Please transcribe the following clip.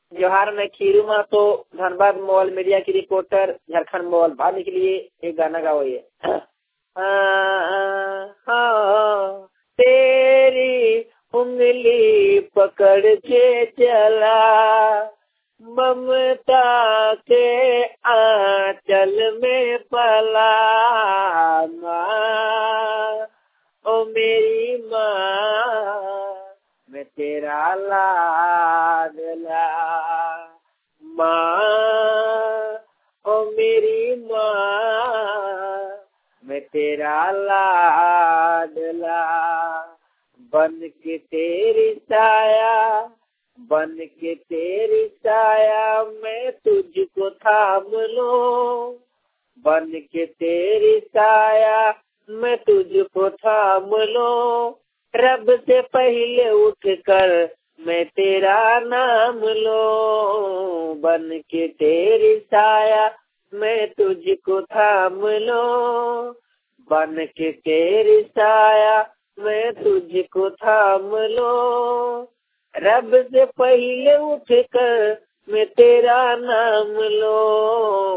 जोहार मैं खीरू मा तो धनबाद मोबाइल मीडिया की रिपोर्टर झारखंड मोबाइल भाने के लिए एक गाना गाओ ये। तेरी उंगली पकड़ के चला ममता के आंचल में पला माँ, ओ मेरी माँ मैं तेरा लाडला माँ, ओ मेरी माँ मैं तेरा लाडला। बन के तेरी साया, बन के तेरी साया मैं तुझको थाम लूं, बन के तेरी साया मैं तुझको थाम लूं। रब से पहले उठ कर मैं तेरा नाम लूं, बन के तेरी साया मैं तुझको थाम लूं, बन के तेरी साया मैं तुझको थाम लूं। रब से पहले उठ कर मैं तेरा नाम लूं,